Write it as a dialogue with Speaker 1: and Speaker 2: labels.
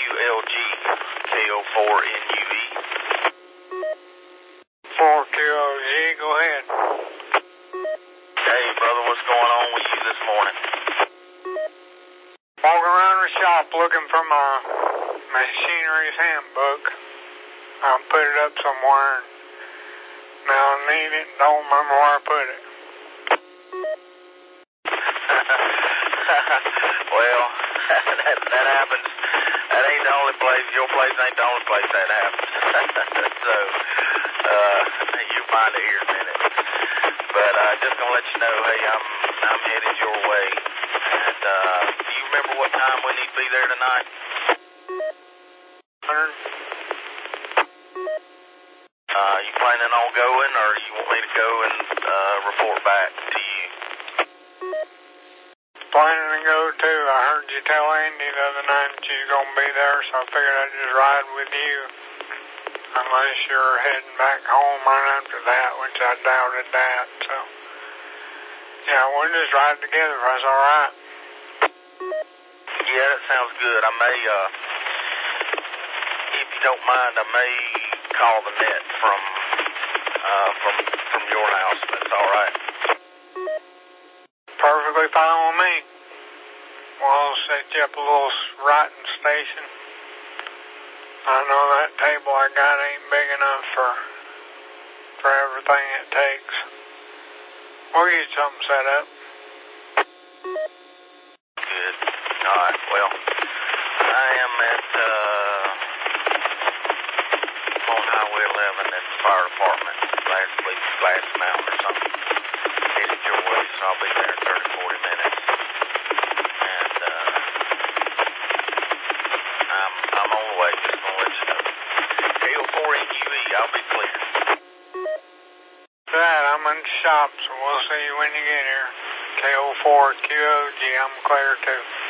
Speaker 1: QLG, KO4NUE.
Speaker 2: 4QLG, go ahead.
Speaker 1: Hey, brother, what's going on with you this morning?
Speaker 2: Walking around the shop looking for my machinery's handbook. I put it up somewhere. Now I need it and don't remember where I put it.
Speaker 1: Well, that happens. That ain't the only place. Your place ain't the only place that happens. So, you find it here in a minute. But just gonna let you know, hey, I'm headed your way. And do you remember what time we need to be there tonight? You planning on going, or you want me to go and report back to you?
Speaker 2: Planning to go too. I heard you tell Andy the other night that you're gonna be there, so I figured I'd just ride with you. Unless you're heading back home right after that, which I doubted that, so. Yeah, we'll just ride together if that's alright.
Speaker 1: Yeah, that sounds good. I may, if you don't mind, I may call the net from your house. That's alright.
Speaker 2: Perfectly fine with me. We'll set you up a little writing station. I know that table I got ain't big enough for everything it takes. We'll get something set up.
Speaker 1: Good. Alright, well, I am at, on Highway 11 at the fire department, Glass Mountain or something. Headed your way, so I'll be there in 30, 40 minutes. And, I'm on the way, just gonna let you know. KO4NUE, I'll be clear.
Speaker 2: That, I'm in the shop, so we'll see you when you get here. KO4QOG, I'm clear too.